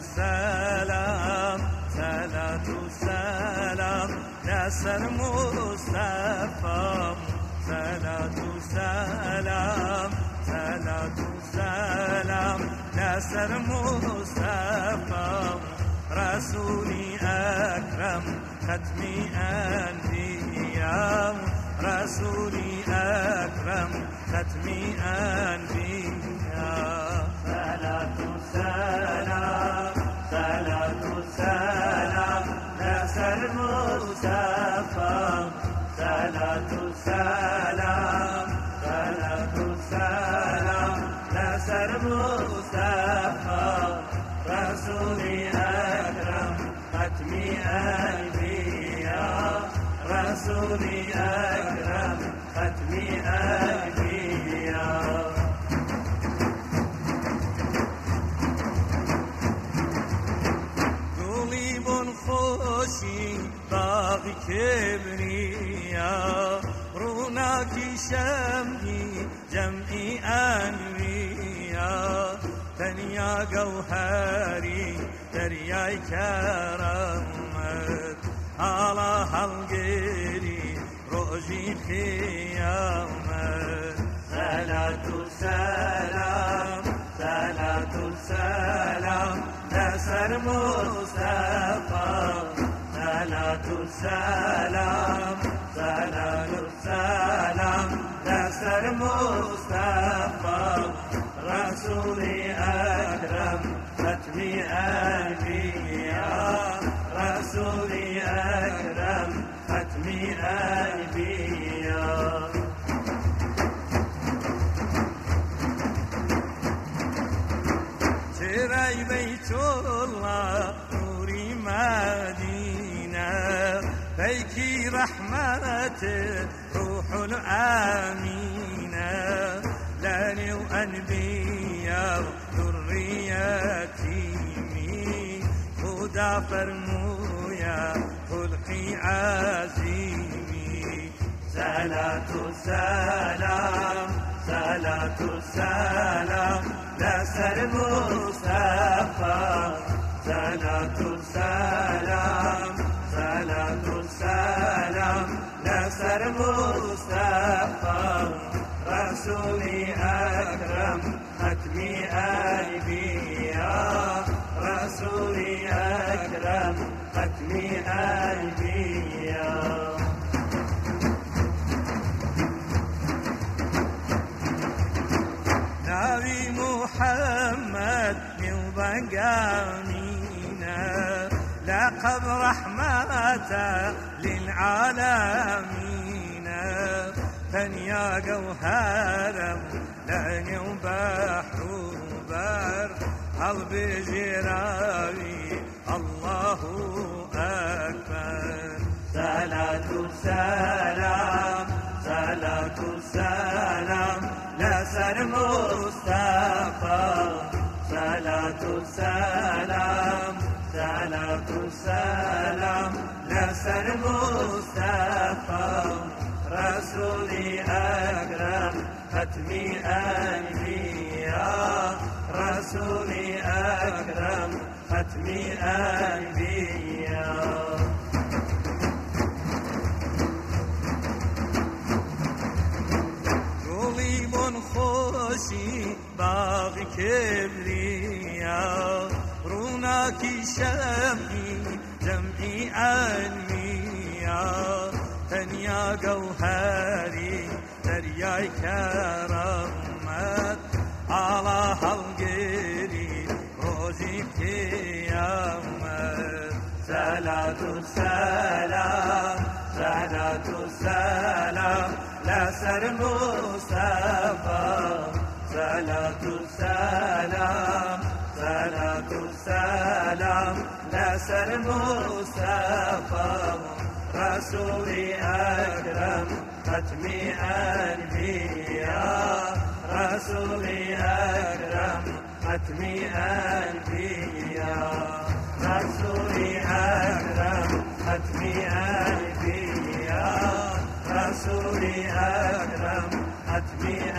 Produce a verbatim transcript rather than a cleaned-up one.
السلام صلاة السلام نصر مصطفى صلاة السلام صلاة السلام نصر مصطفى رسولي أكرم ختم أنبياء رسولي أكرم ختم أنبياء صلاة السلام صلاة السلام نصر مصطفى صلاة السلام صلاة السلام نصر مصطفى رسولي أكرم ختم أنبياء رسولي أكرم ختم أنبياء قلب خوشی باغ کبریا رونق شمعی جمعی انبیا دنیا گوهری دریای کرامت حالا حلگری روزی قیامت صلاة السلام صلاة السلام نصر مصطفى صلاة السلام صلاة السلام نصر مصطفى رسولي أكرم ختم أنبياء رسولي أكرم ختم أنبياء شرعي بيت الله نوري مدينة بيكي رحمة روح الأمينة لاني وأنبياء ذريتي خدا فرمويا خلقي عزيمي صلاة السلام صلاة السلام نصر مصطفى صلاة السلام صلاة السلام نصر مصطفى رسولي أكرم ختم أنبياء رسولي أكرم ختم أنبياء نبي محمد من ضقامينا لقب رحمة للعالمين ثنيا جوهرم لن بحر بر قلب جراوي الله أكبر صلاة السلام صلاة السلام نصر مصطفى صلاة السلام صلاة السلام نصر مصطفى رسولي أكرم ختم أنبياء رسولي أكرم ختم أنبياء قلب خوشی باغ کبریا رونق شمعی جمعی انبیا دنیا گوهری دریای کرامت علا حلگری روزی قیامت صلاة السلام صلاة السلام نصر مصطفى صلاة السلام صلاة السلام نصر مصطفى رسولي أكرم ختم أنبياء رسولي أكرم ختم أنبياء رسولي أكرم ختم أنبياء رسولي أكرم ختم